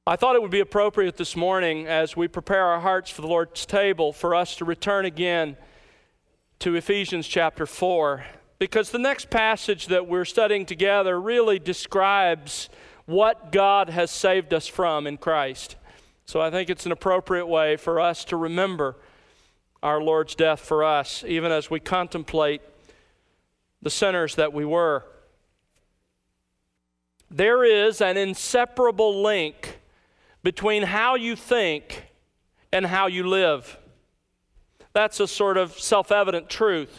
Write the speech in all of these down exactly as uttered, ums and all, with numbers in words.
I thought it would be appropriate this morning as we prepare our hearts for the Lord's table for us to return again to Ephesians chapter four, because the next passage that we're studying together really describes what God has saved us from in Christ. So I think it's an appropriate way for us to remember our Lord's death for us, even as we contemplate the sinners that we were. There is an inseparable link between how you think and how you live. That's a sort of self-evident truth.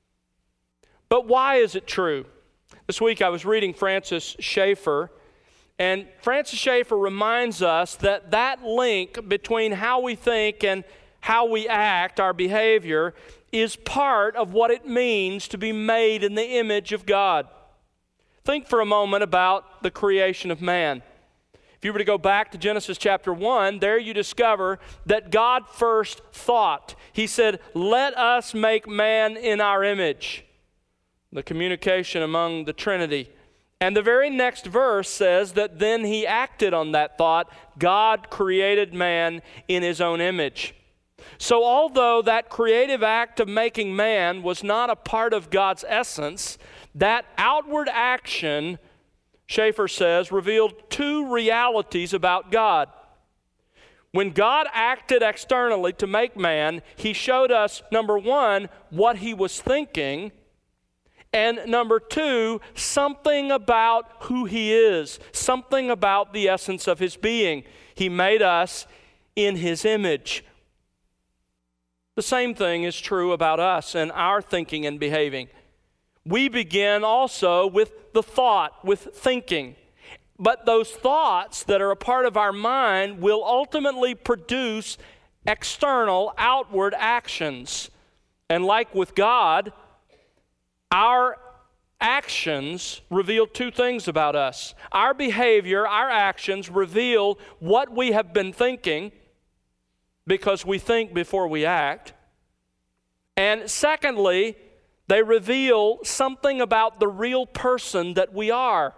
But why is it true? This week I was reading Francis Schaeffer, and Francis Schaeffer reminds us that that link between how we think and how we act, our behavior, is part of what it means to be made in the image of God. Think for a moment about the creation of man. If you were to go back to Genesis chapter one, there you discover that God first thought. He said, "Let us make man in our image." The communication among the Trinity. And the very next verse says that then he acted on that thought. God created man in his own image. So although that creative act of making man was not a part of God's essence, that outward action, Schaeffer says, revealed two realities about God. When God acted externally to make man, he showed us, number one, what he was thinking, and number two, something about who he is, something about the essence of his being. He made us in his image. The same thing is true about us and our thinking and behaving. We begin also with the thought, with thinking. But those thoughts that are a part of our mind will ultimately produce external, outward actions. And like with God, our actions reveal two things about us. Our behavior, our actions reveal what we have been thinking, because we think before we act. And secondly, they reveal something about the real person that we are.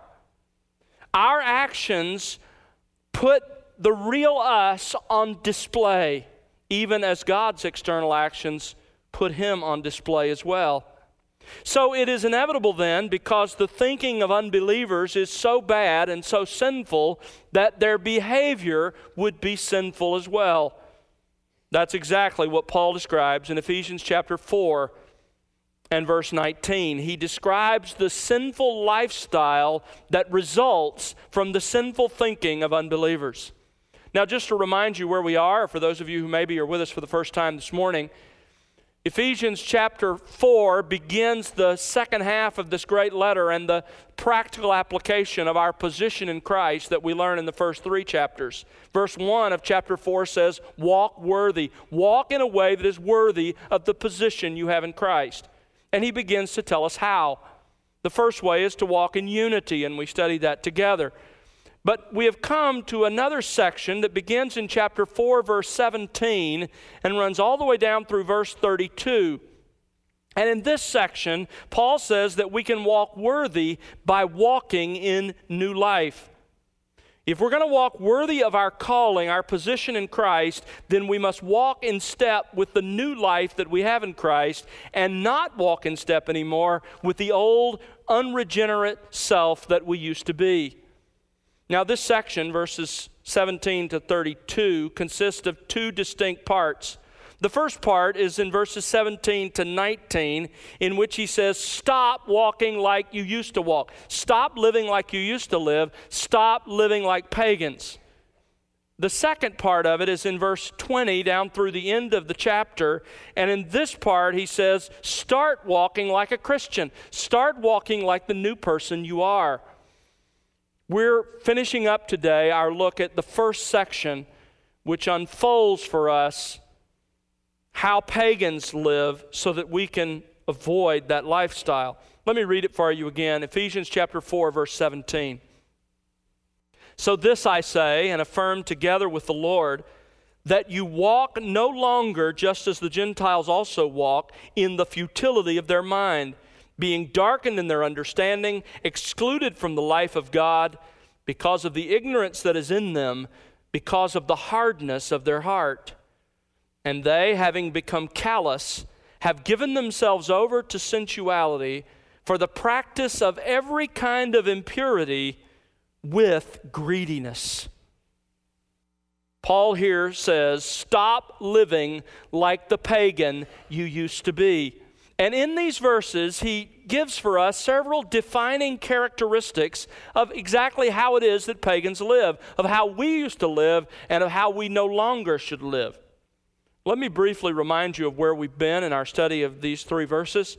Our actions put the real us on display, even as God's external actions put him on display as well. So it is inevitable then, because the thinking of unbelievers is so bad and so sinful, that their behavior would be sinful as well. That's exactly what Paul describes in Ephesians chapter four and verse nineteen. He describes the sinful lifestyle that results from the sinful thinking of unbelievers. Now, just to remind you where we are, for those of you who maybe are with us for the first time this morning, Ephesians chapter four begins the second half of this great letter and the practical application of our position in Christ that we learn in the first three chapters. Verse one of chapter four says, "Walk worthy." Walk in a way that is worthy of the position you have in Christ. And he begins to tell us how. The first way is to walk in unity, and we studied that together. But we have come to another section that begins in chapter four, verse seventeen, and runs all the way down through verse thirty-two. And in this section, Paul says that we can walk worthy by walking in new life. If we're going to walk worthy of our calling, our position in Christ, then we must walk in step with the new life that we have in Christ, and not walk in step anymore with the old, unregenerate self that we used to be. Now, this section, verses seventeen to thirty-two, consists of two distinct parts. The first part is in verses seventeen to nineteen, in which he says, stop walking like you used to walk. Stop living like you used to live. Stop living like pagans. The second part of it is in verse twenty down through the end of the chapter. And in this part, he says, start walking like a Christian. Start walking like the new person you are. We're finishing up today our look at the first section, which unfolds for us how pagans live so that we can avoid that lifestyle. Let me read it for you again. Ephesians chapter four, verse seventeen. So this I say and affirm together with the Lord, that you walk no longer just as the Gentiles also walk, in the futility of their mind, being darkened in their understanding, excluded from the life of God because of the ignorance that is in them because of the hardness of their heart. And they, having become callous, have given themselves over to sensuality for the practice of every kind of impurity with greediness. Paul here says, stop living like the pagan you used to be. And in these verses, he gives for us several defining characteristics of exactly how it is that pagans live, of how we used to live, and of how we no longer should live. Let me briefly remind you of where we've been in our study of these three verses.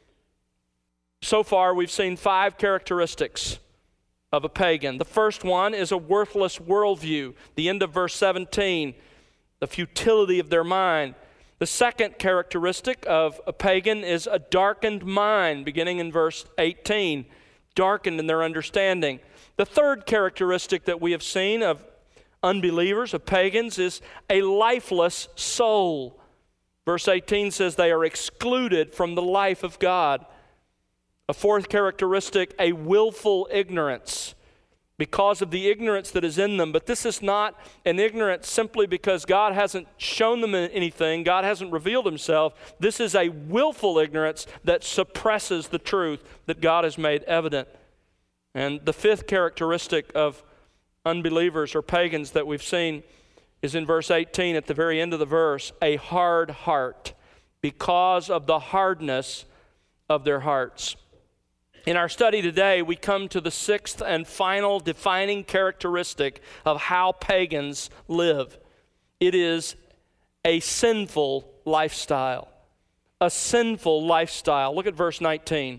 So far, we've seen five characteristics of a pagan. The first one is a worthless worldview. The end of verse seventeen, the futility of their mind. The second characteristic of a pagan is a darkened mind, beginning in verse eighteen, darkened in their understanding. The third characteristic that we have seen of unbelievers, of pagans, is a lifeless soul. Verse eighteen says they are excluded from the life of God. A fourth characteristic, a willful ignorance, because of the ignorance that is in them. But this is not an ignorance simply because God hasn't shown them anything, God hasn't revealed himself. This is a willful ignorance that suppresses the truth that God has made evident. And the fifth characteristic of unbelievers or pagans that we've seen is in verse eighteen, at the very end of the verse, a hard heart, because of the hardness of their hearts. In our study today, we come to the sixth and final defining characteristic of how pagans live. It is a sinful lifestyle. A sinful lifestyle. Look at verse nineteen.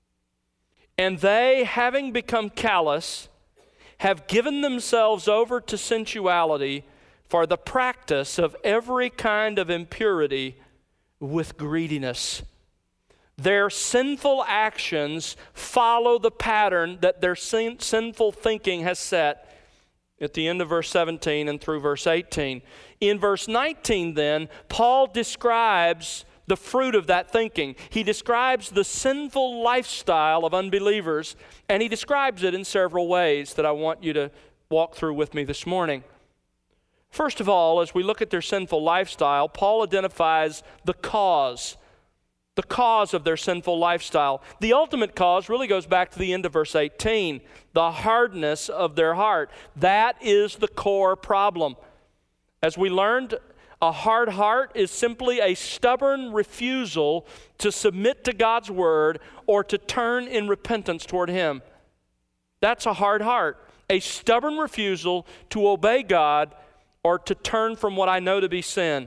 And they, having become callous, have given themselves over to sensuality for the practice of every kind of impurity with greediness. Their sinful actions follow the pattern that their sin, sinful thinking has set at the end of verse seventeen and through verse eighteen. In verse nineteen then, Paul describes the fruit of that thinking. He describes the sinful lifestyle of unbelievers, and he describes it in several ways that I want you to walk through with me this morning. First of all, as we look at their sinful lifestyle, Paul identifies the cause The cause of their sinful lifestyle. The ultimate cause really goes back to the end of verse eighteen, the hardness of their heart. That is the core problem. As we learned, a hard heart is simply a stubborn refusal to submit to God's word or to turn in repentance toward him. That's a hard heart, a stubborn refusal to obey God or to turn from what I know to be sin.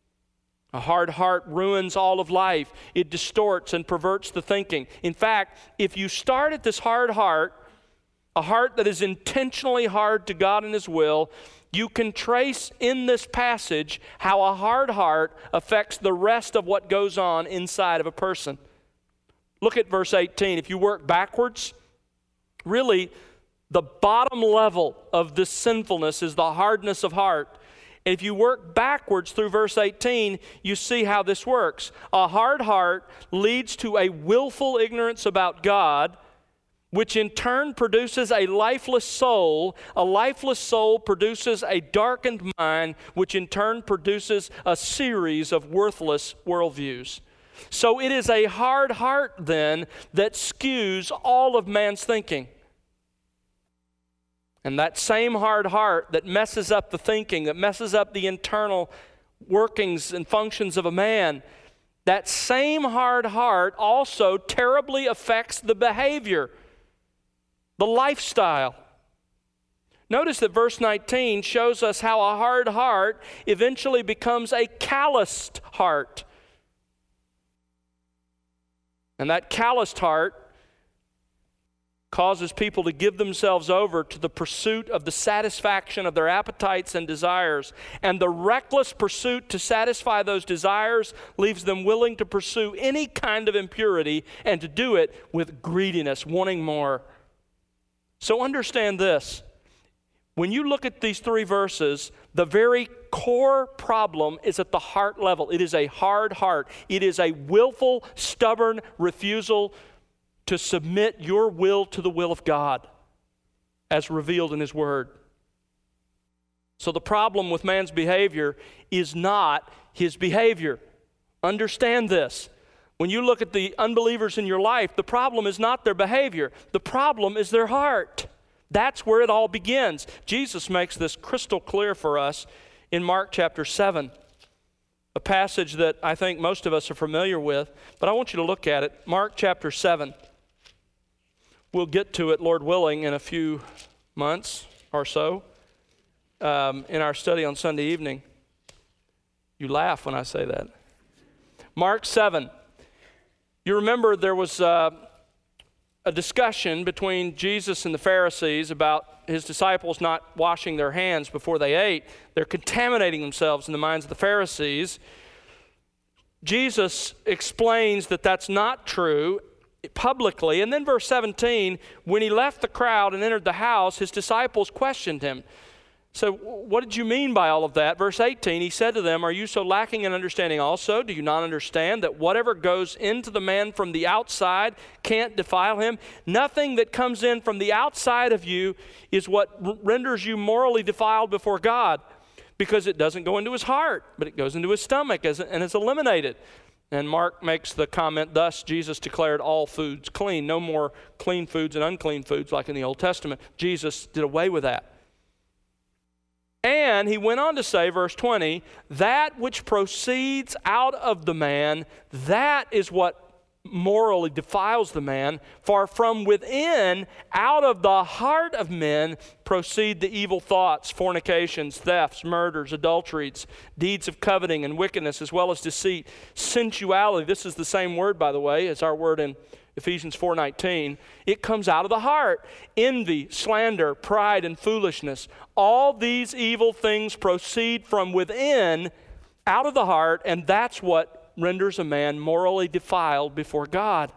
A hard heart ruins all of life. It distorts and perverts the thinking. In fact, if you start at this hard heart, a heart that is intentionally hard to God and his will, you can trace in this passage how a hard heart affects the rest of what goes on inside of a person. Look at verse eighteen. If you work backwards, really the bottom level of this sinfulness is the hardness of heart. If you work backwards through verse eighteen, you see how this works. A hard heart leads to a willful ignorance about God, which in turn produces a lifeless soul. A lifeless soul produces a darkened mind, which in turn produces a series of worthless worldviews. So it is a hard heart then that skews all of man's thinking. And that same hard heart that messes up the thinking, that messes up the internal workings and functions of a man, that same hard heart also terribly affects the behavior, the lifestyle. Notice that verse nineteen shows us how a hard heart eventually becomes a calloused heart. And that calloused heart causes people to give themselves over to the pursuit of the satisfaction of their appetites and desires. And the reckless pursuit to satisfy those desires leaves them willing to pursue any kind of impurity and to do it with greediness, wanting more. So understand this. When you look at these three verses, the very core problem is at the heart level. It is a hard heart. It is a willful, stubborn refusal to submit your will to the will of God as revealed in his word. So the problem with man's behavior is not his behavior. Understand this. When you look at the unbelievers in your life, the problem is not their behavior. The problem is their heart. That's where it all begins. Jesus makes this crystal clear for us in Mark chapter seven, a passage that I think most of us are familiar with, but I want you to look at it. Mark chapter seven. We'll get to it, Lord willing, in a few months or so um, in our study on Sunday evening. You laugh when I say that. Mark seven. You remember there was uh, a discussion between Jesus and the Pharisees about his disciples not washing their hands before they ate. They're contaminating themselves in the minds of the Pharisees. Jesus explains that that's not true publicly. And then verse seventeen, when he left the crowd and entered the house, his disciples questioned him. So what did you mean by all of that? Verse eighteen, he said to them, are you so lacking in understanding also? Do you not understand that whatever goes into the man from the outside can't defile him? Nothing that comes in from the outside of you is what r- renders you morally defiled before God, because it doesn't go into his heart, but it goes into his stomach as, and is eliminated. And Mark makes the comment, thus Jesus declared all foods clean. No more clean foods and unclean foods like in the Old Testament. Jesus did away with that. And he went on to say, verse twenty, that which proceeds out of the man, that is what morally defiles the man. For from within, out of the heart of men, proceed the evil thoughts, fornications, thefts, murders, adulteries, deeds of coveting and wickedness, as well as deceit, sensuality. This is the same word, by the way, as our word in Ephesians four nineteen. It comes out of the heart. Envy, slander, pride, and foolishness. All these evil things proceed from within, out of the heart, and that's what renders a man morally defiled before God.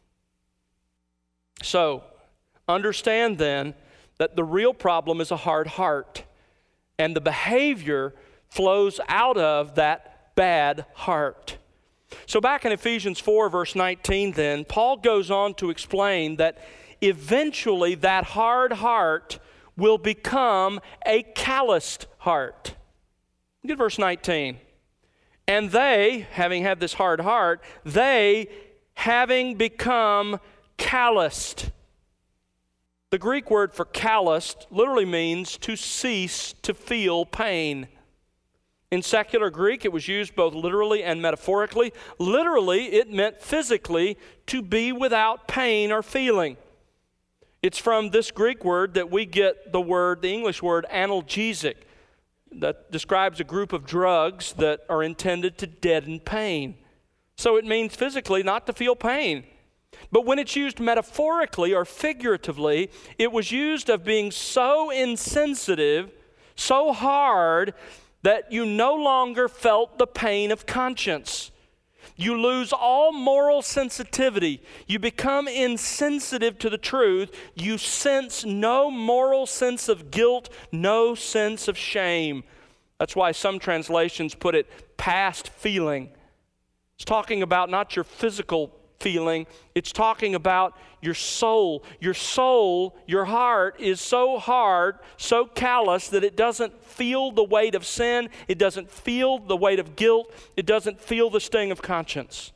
So, understand then that the real problem is a hard heart, and the behavior flows out of that bad heart. So back in Ephesians four, verse nineteen then, Paul goes on to explain that eventually that hard heart will become a calloused heart. Look at verse nineteen. And they, having had this hard heart, they, having become calloused. The Greek word for calloused literally means to cease to feel pain. In secular Greek, it was used both literally and metaphorically. Literally, it meant physically to be without pain or feeling. It's from this Greek word that we get the word, the English word, analgesic, that describes a group of drugs that are intended to deaden pain. So it means physically not to feel pain. But when it's used metaphorically or figuratively, it was used of being so insensitive, so hard, that you no longer felt the pain of conscience. You lose all moral sensitivity. You become insensitive to the truth. You sense no moral sense of guilt, no sense of shame. That's why some translations put it past feeling. It's talking about not your physical feeling. It's talking about your soul. Your soul, your heart is so hard, so callous that it doesn't feel the weight of sin. It doesn't feel the weight of guilt. It doesn't feel the sting of conscience.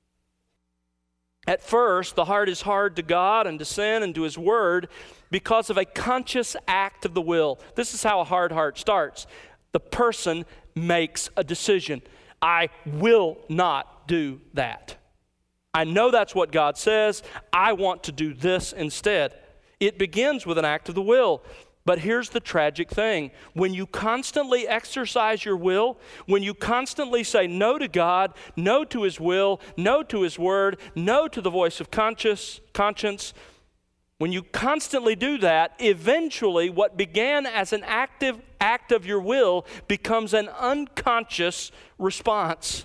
At first, the heart is hard to God and to sin and to His Word because of a conscious act of the will. This is how a hard heart starts. The person makes a decision. I will not do that. I know that's what God says. I want to do this instead. It begins with an act of the will. But here's the tragic thing. When you constantly exercise your will, when you constantly say no to God, no to His will, no to His Word, no to the voice of conscience, conscience, when you constantly do that, eventually what began as an active act of your will becomes an unconscious response.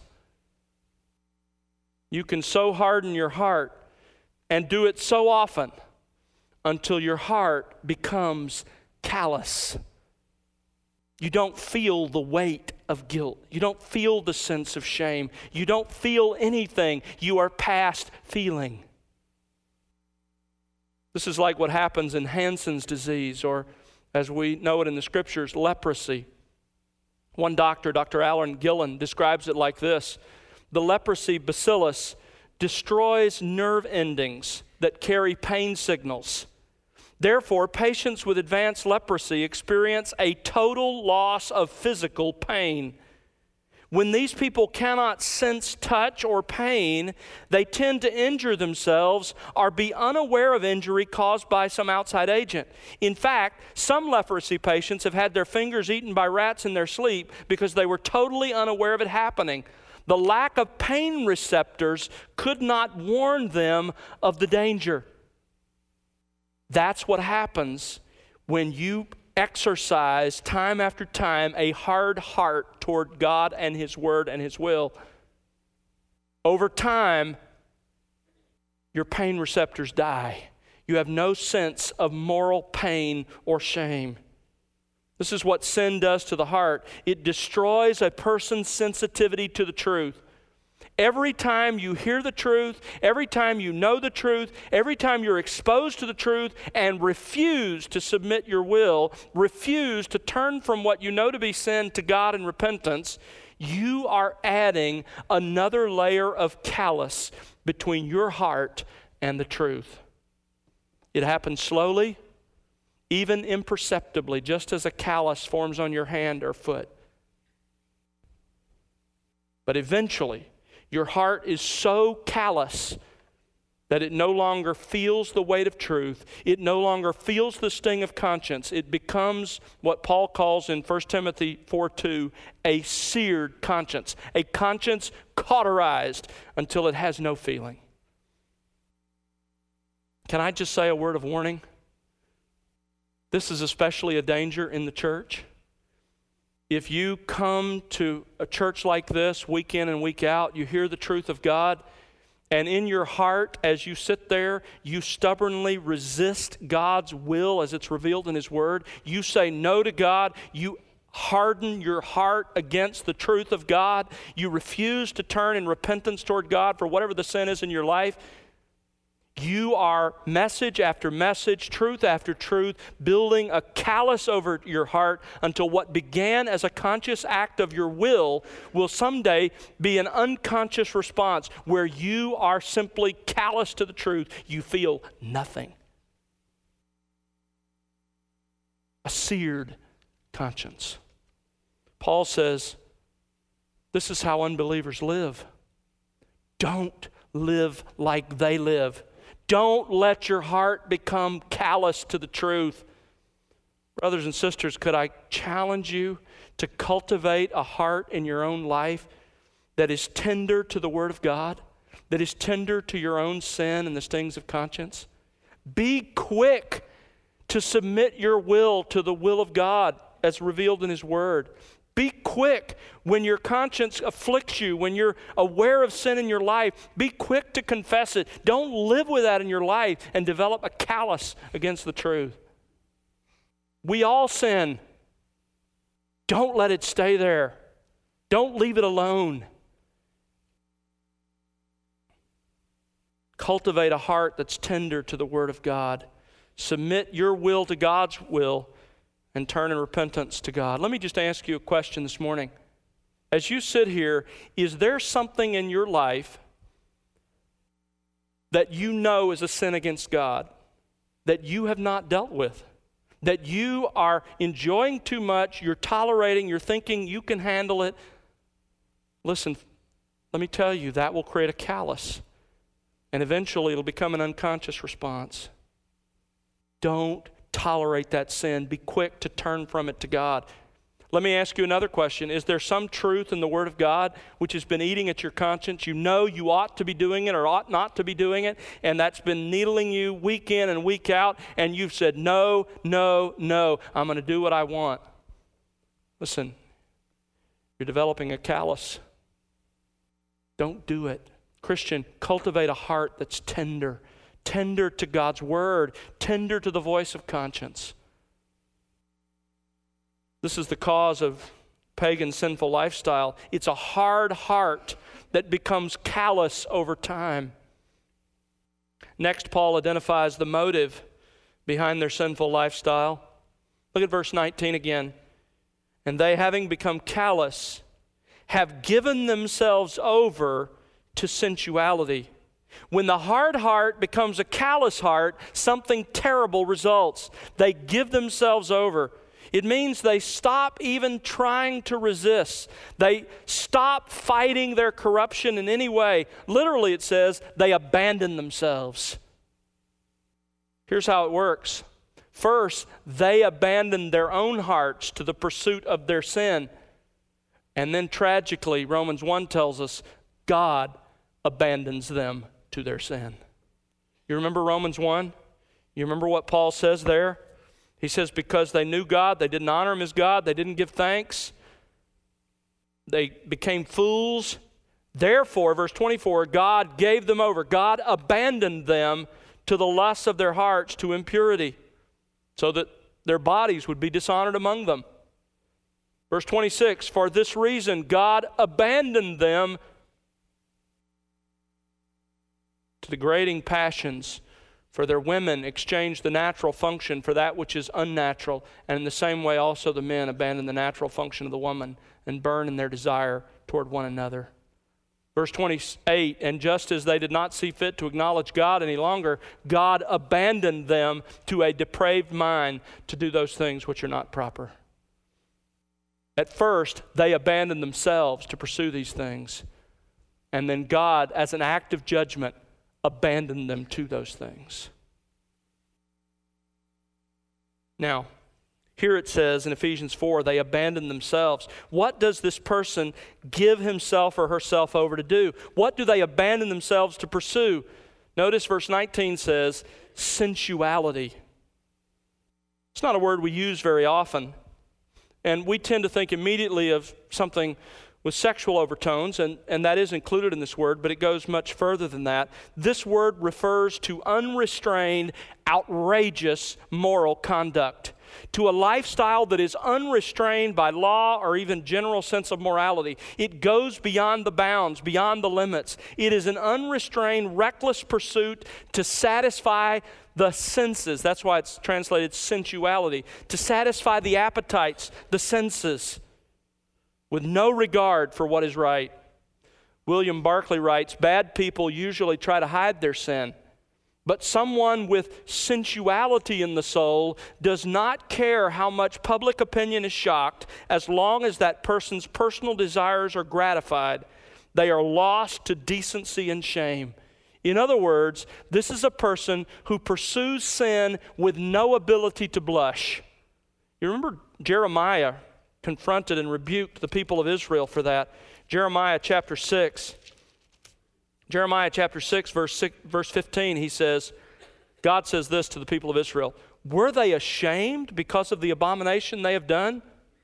You can so harden your heart and do it so often until your heart becomes callous. You don't feel the weight of guilt. You don't feel the sense of shame. You don't feel anything. You are past feeling. This is like what happens in Hansen's disease, or as we know it in the Scriptures, leprosy. One doctor, Doctor Alan Gillen, describes it like this: the leprosy bacillus destroys nerve endings that carry pain signals. Therefore, patients with advanced leprosy experience a total loss of physical pain. When these people cannot sense touch or pain, they tend to injure themselves or be unaware of injury caused by some outside agent. In fact, some leprosy patients have had their fingers eaten by rats in their sleep because they were totally unaware of it happening. The lack of pain receptors could not warn them of the danger. That's what happens when you exercise time after time a hard heart toward God and His Word and His will. Over time, your pain receptors die. You have no sense of moral pain or shame. This is what sin does to the heart. It destroys a person's sensitivity to the truth. Every time you hear the truth, every time you know the truth, every time you're exposed to the truth and refuse to submit your will, refuse to turn from what you know to be sin to God in repentance, you are adding another layer of callous between your heart and the truth. It happens slowly, even imperceptibly, just as a callus forms on your hand or foot. But eventually, your heart is so callous that it no longer feels the weight of truth. It no longer feels the sting of conscience. It becomes what Paul calls in First Timothy four two, a seared conscience, a conscience cauterized until it has no feeling. Can I just say a word of warning? This is especially a danger in the church. If you come to a church like this week in and week out, you hear the truth of God, and in your heart, as you sit there, you stubbornly resist God's will as it's revealed in His Word. You say no to God. You harden your heart against the truth of God. You refuse to turn in repentance toward God for whatever the sin is in your life. You are message after message, truth after truth, building a callus over your heart until what began as a conscious act of your will will someday be an unconscious response where you are simply callous to the truth. You feel nothing. A seared conscience. Paul says, this is how unbelievers live. Don't live like they live. Don't let your heart become callous to the truth. Brothers and sisters, could I challenge you to cultivate a heart in your own life that is tender to the Word of God, that is tender to your own sin and the stings of conscience? Be quick to submit your will to the will of God as revealed in His Word. Be quick when your conscience afflicts you, when you're aware of sin in your life. Be quick to confess it. Don't live with that in your life and develop a callous against the truth. We all sin. Don't let it stay there. Don't leave it alone. Cultivate a heart that's tender to the Word of God. Submit your will to God's will and turn in repentance to God. Let me just ask you a question this morning. As you sit here, is there something in your life that you know is a sin against God that you have not dealt with? That you are enjoying too much, you're tolerating, you're thinking you can handle it? Listen, let me tell you, that will create a callous. And eventually it'll become an unconscious response. Don't tolerate that sin. Be quick to turn from it to God. Let me ask you another question. Is there some truth in the Word of God which has been eating at your conscience? You know you ought to be doing it or ought not to be doing it, and that's been needling you week in and week out, and you've said, no, no, no, I'm going to do what I want. Listen, you're developing a callous. Don't do it. Christian, cultivate a heart that's tender. Tender to God's Word, tender to the voice of conscience. This is the cause of pagan sinful lifestyle. It's a hard heart that becomes callous over time. Next, Paul identifies the motive behind their sinful lifestyle. Look at verse nineteen again. And they, having become callous, have given themselves over to sensuality. When the hard heart becomes a callous heart, something terrible results. They give themselves over. It means they stop even trying to resist. They stop fighting their corruption in any way. Literally, it says they abandon themselves. Here's how it works. First, they abandon their own hearts to the pursuit of their sin. And then tragically, Romans one tells us, God abandons them to their sin. You remember Romans one? You remember what Paul says there? He says, because they knew God, they didn't honor Him as God, they didn't give thanks, they became fools. Therefore, verse twenty-four, God gave them over. God abandoned them to the lusts of their hearts, to impurity, so that their bodies would be dishonored among them. Verse twenty-six, for this reason God abandoned them to degrading passions, for their women exchanged the natural function for that which is unnatural, and in the same way also the men abandon the natural function of the woman and burn in their desire toward one another. Verse twenty-eight, and just as they did not see fit to acknowledge God any longer, God abandoned them to a depraved mind to do those things which are not proper. At first, they abandoned themselves to pursue these things. And then God, as an act of judgment, abandoned them to those things. Now, here it says in Ephesians four, they abandoned themselves. What does this person give himself or herself over to do? What do they abandon themselves to pursue? Notice verse nineteen says, sensuality. It's not a word we use very often. And we tend to think immediately of something with sexual overtones, and, and that is included in this word, but it goes much further than that. This word refers to unrestrained, outrageous moral conduct, to a lifestyle that is unrestrained by law or even general sense of morality. It goes beyond the bounds, beyond the limits. It is an unrestrained, reckless pursuit to satisfy the senses. That's why it's translated sensuality. To satisfy the appetites, the senses, with no regard for what is right. William Barclay writes, bad people usually try to hide their sin, but someone with sensuality in the soul does not care how much public opinion is shocked as long as that person's personal desires are gratified. They are lost to decency and shame. In other words, this is a person who pursues sin with no ability to blush. You remember Jeremiah confronted and rebuked the people of Israel for that. Jeremiah chapter six. Jeremiah chapter six, verse six, verse fifteen, he says, God says this to the people of Israel, were they ashamed because of the abomination they have done?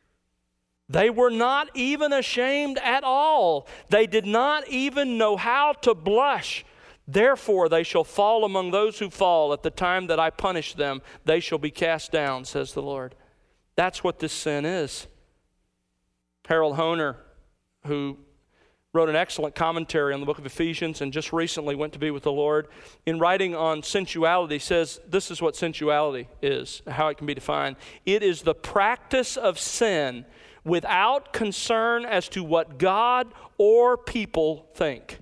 They were not even ashamed at all. They did not even know how to blush. Therefore they shall fall among those who fall. At the time that I punish them, they shall be cast down, says the Lord. That's what this sin is. Harold Hoehner, who wrote an excellent commentary on the book of Ephesians and just recently went to be with the Lord, in writing on sensuality, says this is what sensuality is, how it can be defined. It is the practice of sin without concern as to what God or people think.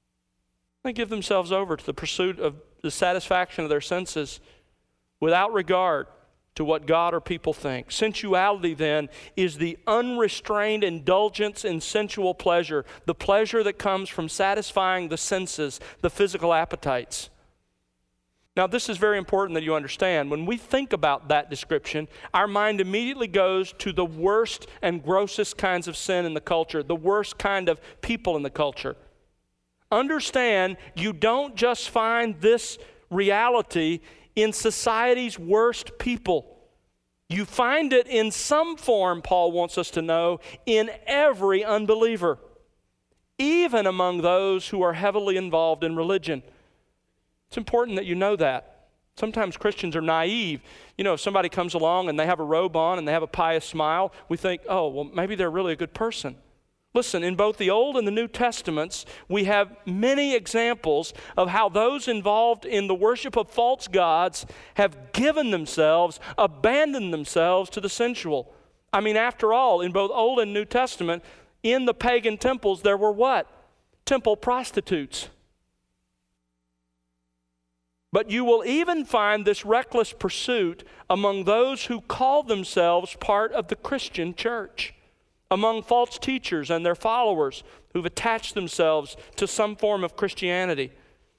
They give themselves over to the pursuit of the satisfaction of their senses without regard to what God or people think. Sensuality, then, is the unrestrained indulgence in sensual pleasure, the pleasure that comes from satisfying the senses, the physical appetites. Now, this is very important that you understand. When we think about that description, our mind immediately goes to the worst and grossest kinds of sin in the culture, the worst kind of people in the culture. Understand, you don't just find this reality in society's worst people. You find it in some form, Paul wants us to know, in every unbeliever, even among those who are heavily involved in religion. It's important that you know that. Sometimes Christians are naive. You know, if somebody comes along and they have a robe on and they have a pious smile, we think, oh, well, maybe they're really a good person. Listen, in both the Old and the New Testaments, we have many examples of how those involved in the worship of false gods have given themselves, abandoned themselves to the sensual. I mean, after all, in both Old and New Testament, in the pagan temples, there were what? Temple prostitutes. But you will even find this reckless pursuit among those who call themselves part of the Christian church, among false teachers and their followers who've attached themselves to some form of Christianity.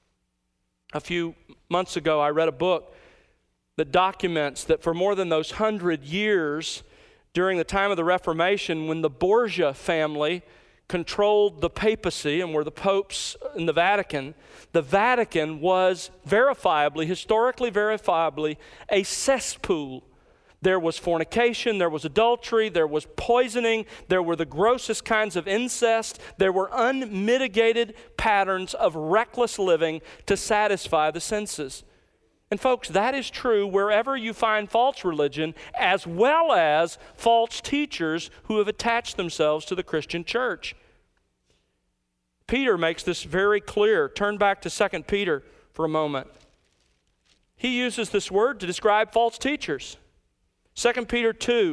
A few months ago, I read a book that documents that for more than those hundred years, during the time of the Reformation, when the Borgia family controlled the papacy and were the popes in the Vatican, the Vatican was verifiably, historically verifiably, a cesspool. There was fornication, there was adultery, there was poisoning, there were the grossest kinds of incest, there were unmitigated patterns of reckless living to satisfy the senses. And folks, that is true wherever you find false religion, as well as false teachers who have attached themselves to the Christian church. Peter makes this very clear. Turn back to Second Peter for a moment. He uses this word to describe false teachers. Second Peter two.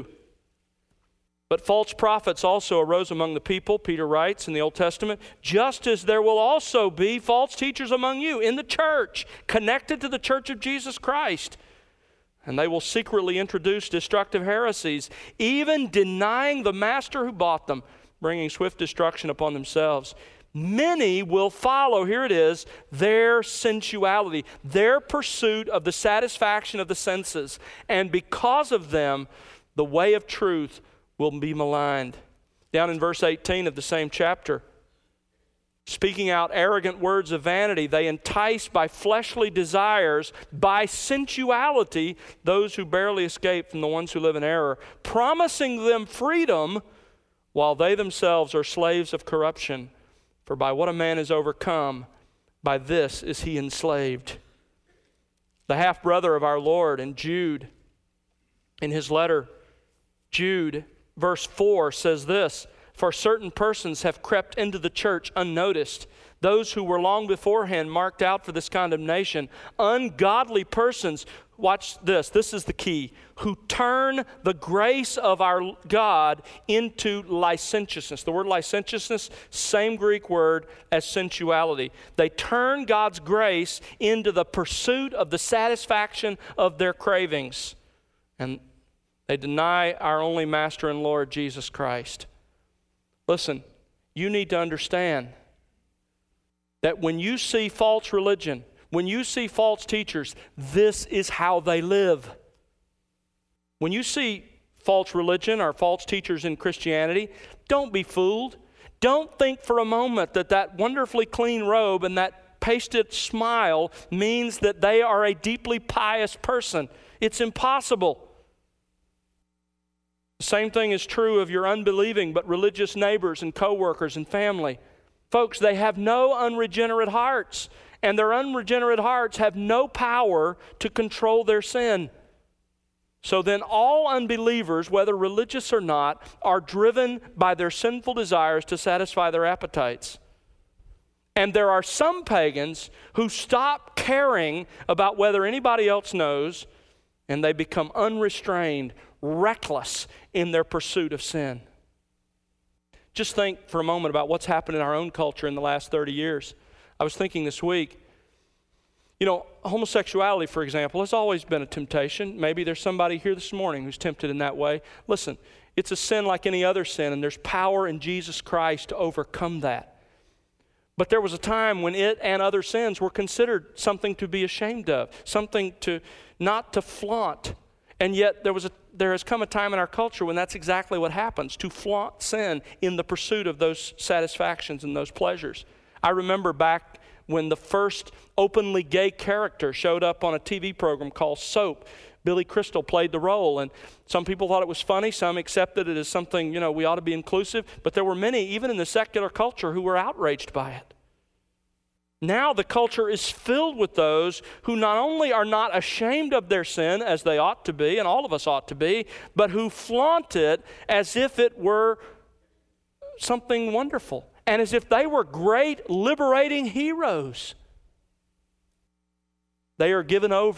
But false prophets also arose among the people, Peter writes in the Old Testament, just as there will also be false teachers among you in the church, connected to the church of Jesus Christ. And they will secretly introduce destructive heresies, even denying the master who bought them, bringing swift destruction upon themselves. Many will follow, here it is, their sensuality, their pursuit of the satisfaction of the senses. And because of them, the way of truth will be maligned. Down in verse eighteen of the same chapter, speaking out arrogant words of vanity, they entice by fleshly desires, by sensuality, those who barely escape from the ones who live in error, promising them freedom while they themselves are slaves of corruption. For by what a man is overcome, by this is he enslaved. The half-brother of our Lord, and Jude, in his letter, Jude, verse four says this, for certain persons have crept into the church unnoticed, those who were long beforehand marked out for this condemnation, ungodly persons, watch this, this is the key, who turn the grace of our God into licentiousness. The word licentiousness, same Greek word as sensuality. They turn God's grace into the pursuit of the satisfaction of their cravings. And they deny our only Master and Lord, Jesus Christ. Listen, you need to understand that when you see false religion, when you see false teachers, this is how they live. When you see false religion or false teachers in Christianity, don't be fooled. Don't think for a moment that that wonderfully clean robe and that pasted smile means that they are a deeply pious person. It's impossible. The same thing is true of your unbelieving but religious neighbors and coworkers and family. Folks, they have no unregenerate hearts, and their unregenerate hearts have no power to control their sin. So then all unbelievers, whether religious or not, are driven by their sinful desires to satisfy their appetites. And there are some pagans who stop caring about whether anybody else knows, and they become unrestrained, reckless in their pursuit of sin. Just think for a moment about what's happened in our own culture in the last thirty years. I was thinking this week, you know, homosexuality, for example, has always been a temptation. Maybe there's somebody here this morning who's tempted in that way. Listen, it's a sin like any other sin, and there's power in Jesus Christ to overcome that. But there was a time when it and other sins were considered something to be ashamed of, something to not to flaunt. And yet there was a there has come a time in our culture when that's exactly what happens, to flaunt sin in the pursuit of those satisfactions and those pleasures. I remember back when the first openly gay character showed up on a T V program called Soap. Billy Crystal played the role, and some people thought it was funny, some accepted it as something, you know, we ought to be inclusive, but there were many, even in the secular culture, who were outraged by it. Now the culture is filled with those who not only are not ashamed of their sin, as they ought to be, and all of us ought to be, but who flaunt it as if it were something wonderful, and as if they were great liberating heroes. They are given over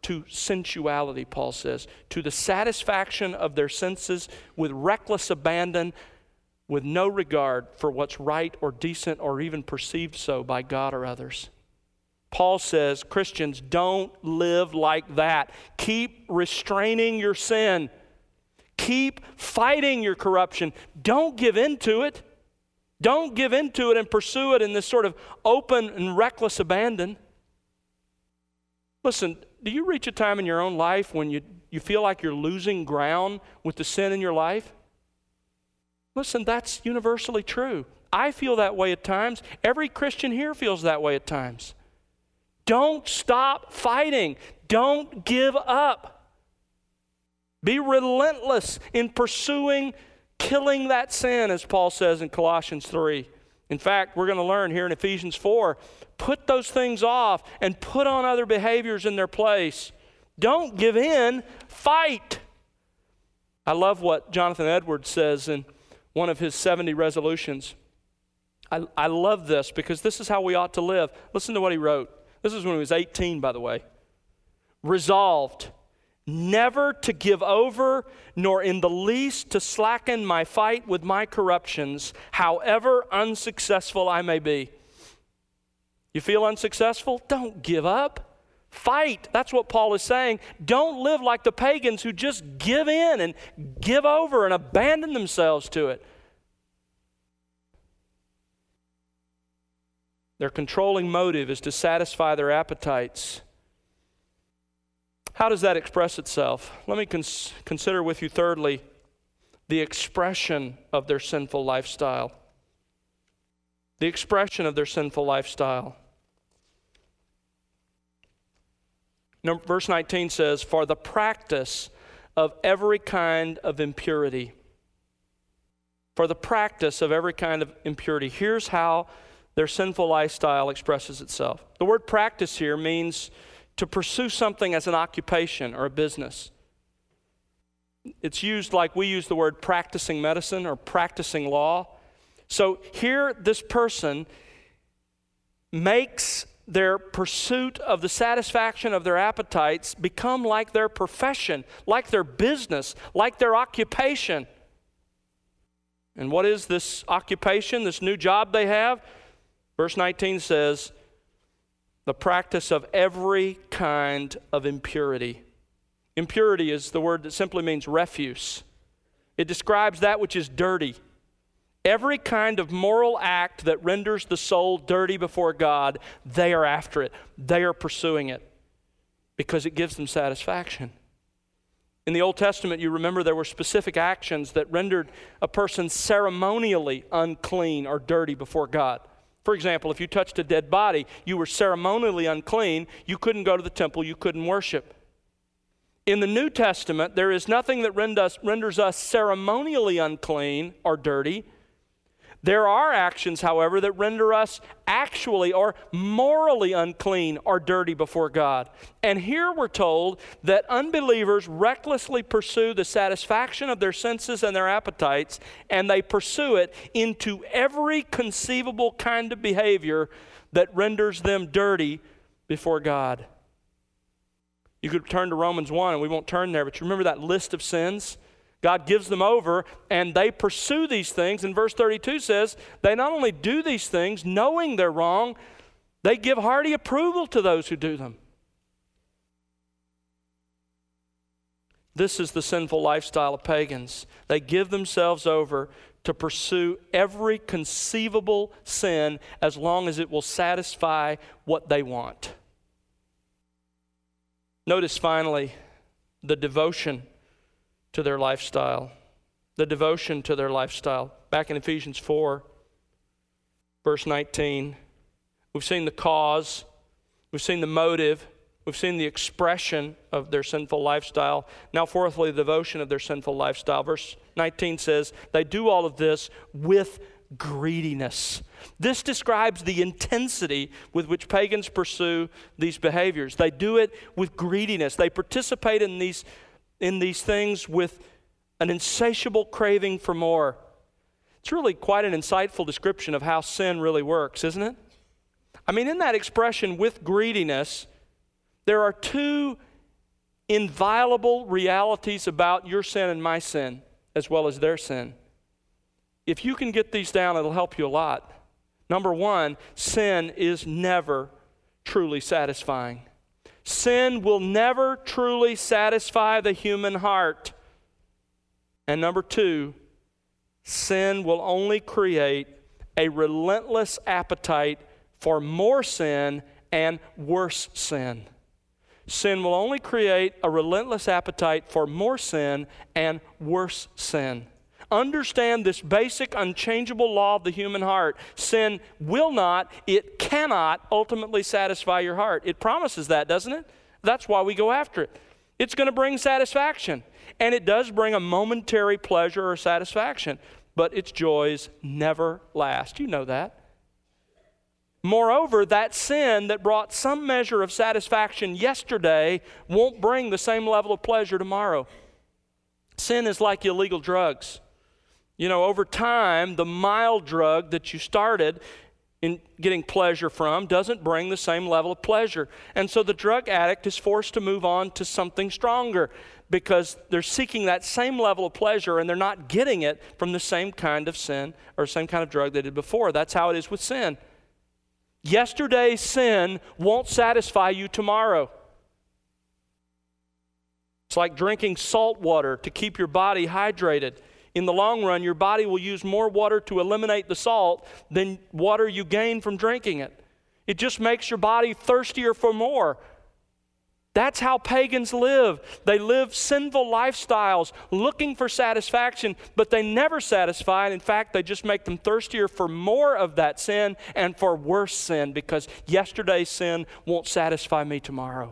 to sensuality, Paul says, to the satisfaction of their senses with reckless abandon, with no regard for what's right or decent or even perceived so by God or others. Paul says, Christians, don't live like that. Keep restraining your sin. Keep fighting your corruption. Don't give in to it. Don't give in to it and pursue it in this sort of open and reckless abandon. Listen, do you reach a time in your own life when you, you feel like you're losing ground with the sin in your life? Listen, that's universally true. I feel that way at times. Every Christian here feels that way at times. Don't stop fighting. Don't give up. Be relentless in pursuing killing that sin, as Paul says in Colossians three. In fact, we're going to learn here in Ephesians four, put those things off and put on other behaviors in their place. Don't give in, fight. I love what Jonathan Edwards says in one of his seventy resolutions. I, I love this because this is how we ought to live. Listen to what he wrote. This is when he was eighteen, by the way. Resolved never to give over, nor in the least to slacken my fight with my corruptions, however unsuccessful I may be. You feel unsuccessful? Don't give up. Fight. That's what Paul is saying. Don't live like the pagans who just give in and give over and abandon themselves to it. Their controlling motive is to satisfy their appetites. How does that express itself? Let me cons- consider with you, thirdly, the expression of their sinful lifestyle. The expression of their sinful lifestyle. Number, verse nineteen says, for the practice of every kind of impurity. For the practice of every kind of impurity. Here's how their sinful lifestyle expresses itself. The word practice here means to pursue something as an occupation or a business. It's used like we use the word practicing medicine or practicing law. So here this person makes their pursuit of the satisfaction of their appetites become like their profession, like their business, like their occupation. And what is this occupation, this new job they have? Verse nineteen says, the practice of every kind of impurity. Impurity is the word that simply means refuse. It describes that which is dirty. Every kind of moral act that renders the soul dirty before God, they are after it. They are pursuing it because it gives them satisfaction. In the Old Testament, you remember there were specific actions that rendered a person ceremonially unclean or dirty before God. For example, if you touched a dead body, you were ceremonially unclean. You couldn't go to the temple. You couldn't worship. In the New Testament, there is nothing that renders us ceremonially unclean or dirty. There are actions, however, that render us actually or morally unclean or dirty before God. And here we're told that unbelievers recklessly pursue the satisfaction of their senses and their appetites, and they pursue it into every conceivable kind of behavior that renders them dirty before God. You could turn to Romans one, and we won't turn there, but you remember that list of sins? God gives them over, and they pursue these things. And verse thirty-two says, they not only do these things knowing they're wrong, they give hearty approval to those who do them. This is the sinful lifestyle of pagans. They give themselves over to pursue every conceivable sin as long as it will satisfy what they want. Notice finally the devotion to their lifestyle. The devotion to their lifestyle. Back in Ephesians four, verse nineteen, we've seen the cause, we've seen the motive, we've seen the expression of their sinful lifestyle. Now, fourthly, the devotion of their sinful lifestyle. Verse nineteen says, they do all of this with greediness. This describes the intensity with which pagans pursue these behaviors. They do it with greediness. They participate in these in these things with an insatiable craving for more. It's really quite an insightful description of how sin really works, isn't it? I mean, in that expression, with greediness, there are two inviolable realities about your sin and my sin, as well as their sin. If you can get these down, it'll help you a lot. Number one, sin is never truly satisfying. Sin will never truly satisfy the human heart. And number two, sin will only create a relentless appetite for more sin and worse sin. Sin will only create a relentless appetite for more sin and worse sin. Understand this basic, unchangeable law of the human heart. Sin will not, it cannot ultimately satisfy your heart. It promises that, doesn't it? That's why we go after it. It's going to bring satisfaction. And it does bring a momentary pleasure or satisfaction. But its joys never last. You know that. Moreover, that sin that brought some measure of satisfaction yesterday won't bring the same level of pleasure tomorrow. Sin is like illegal drugs. You know, over time, the mild drug that you started in getting pleasure from doesn't bring the same level of pleasure. And so the drug addict is forced to move on to something stronger because they're seeking that same level of pleasure and they're not getting it from the same kind of sin or same kind of drug they did before. That's how it is with sin. Yesterday's sin won't satisfy you tomorrow. It's like drinking salt water to keep your body hydrated. In the long run, your body will use more water to eliminate the salt than water you gain from drinking it. It just makes your body thirstier for more. That's how pagans live. They live sinful lifestyles looking for satisfaction, but they never satisfy. And in fact, they just make them thirstier for more of that sin and for worse sin because yesterday's sin won't satisfy me tomorrow.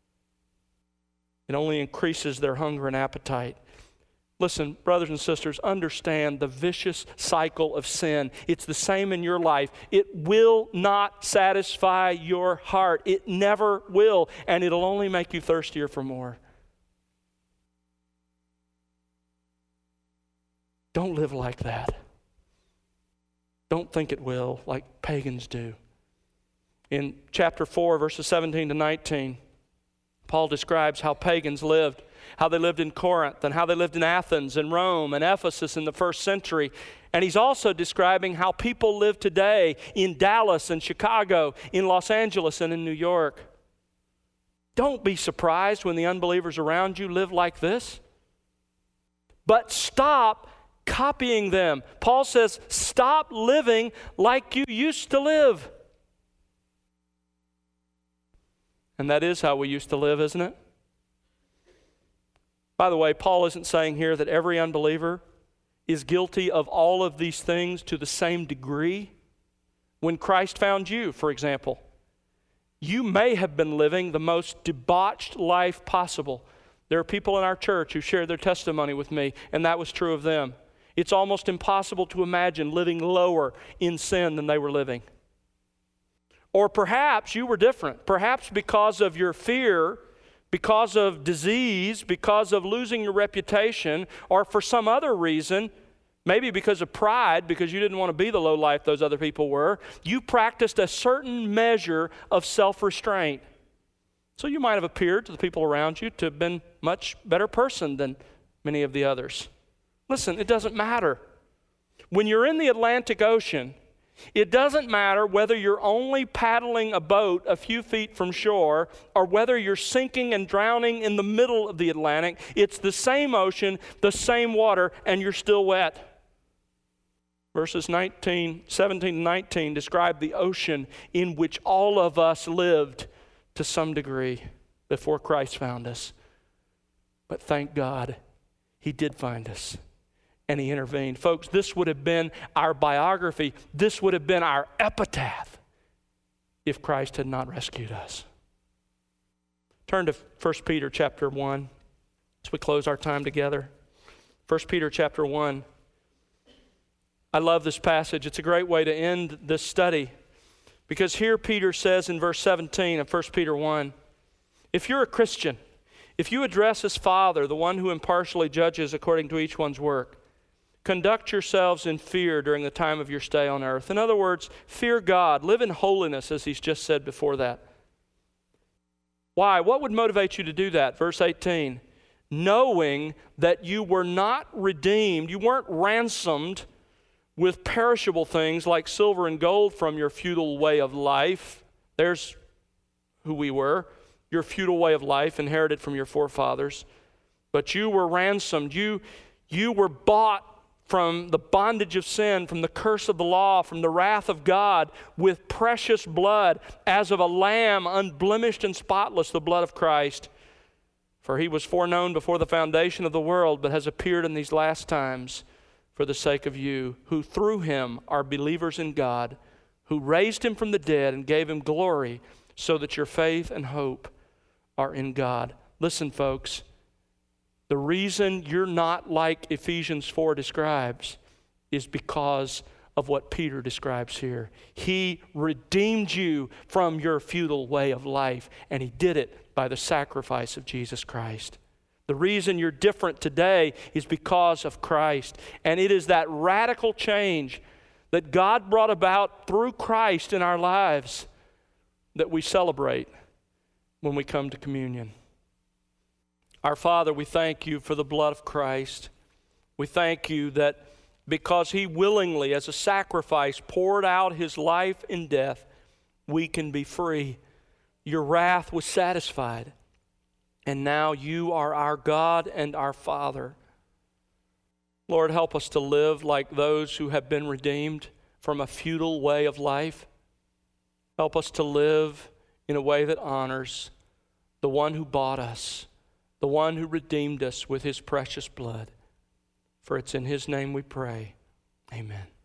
It only increases their hunger and appetite. Listen, brothers and sisters, understand the vicious cycle of sin. It's the same in your life. It will not satisfy your heart. It never will, and it'll only make you thirstier for more. Don't live like that. Don't think it will, like pagans do. In chapter four, verses seventeen to nineteen, Paul describes how pagans lived. How they lived in Corinth and how they lived in Athens and Rome and Ephesus in the first century. And he's also describing how people live today in Dallas and Chicago, in Los Angeles and in New York. Don't be surprised when the unbelievers around you live like this. But stop copying them. Paul says, stop living like you used to live. And that is how we used to live, isn't it? By the way, Paul isn't saying here that every unbeliever is guilty of all of these things to the same degree. When Christ found you, for example, you may have been living the most debauched life possible. There are people in our church who shared their testimony with me, and that was true of them. It's almost impossible to imagine living lower in sin than they were living. Or perhaps you were different. Perhaps because of your fear, because of disease, because of losing your reputation, or for some other reason, maybe because of pride, because you didn't want to be the low life those other people were, you practiced a certain measure of self-restraint. So you might have appeared to the people around you to have been a much better person than many of the others. Listen, it doesn't matter. When you're in the Atlantic Ocean, it doesn't matter whether you're only paddling a boat a few feet from shore or whether you're sinking and drowning in the middle of the Atlantic. It's the same ocean, the same water, and you're still wet. Verses nineteen, seventeen and nineteen describe the ocean in which all of us lived to some degree before Christ found us. But thank God, He did find us. And He intervened. Folks, this would have been our biography. This would have been our epitaph if Christ had not rescued us. Turn to First Peter chapter one as we close our time together. First Peter chapter one. I love this passage. It's a great way to end this study because here Peter says in verse seventeen of First Peter one, if you're a Christian, if you address as Father, the one who impartially judges according to each one's work, conduct yourselves in fear during the time of your stay on earth. In other words, fear God. Live in holiness, as he's just said before that. Why? What would motivate you to do that? Verse eighteen, knowing that you were not redeemed, you weren't ransomed with perishable things like silver and gold from your futile way of life. There's who we were, your futile way of life inherited from your forefathers. But you were ransomed. You, you were bought from the bondage of sin, from the curse of the law, from the wrath of God, with precious blood, as of a lamb, unblemished and spotless, the blood of Christ. For he was foreknown before the foundation of the world, but has appeared in these last times for the sake of you, who through him are believers in God, who raised him from the dead and gave him glory, so that your faith and hope are in God. Listen, folks, the reason you're not like Ephesians four describes is because of what Peter describes here. He redeemed you from your futile way of life, and he did it by the sacrifice of Jesus Christ. The reason you're different today is because of Christ. And it is that radical change that God brought about through Christ in our lives that we celebrate when we come to communion. Our Father, we thank you for the blood of Christ. We thank you that because he willingly, as a sacrifice, poured out his life in death, we can be free. Your wrath was satisfied. And now you are our God and our Father. Lord, help us to live like those who have been redeemed from a futile way of life. Help us to live in a way that honors the one who bought us, the one who redeemed us with his precious blood. For it's in his name we pray. Amen.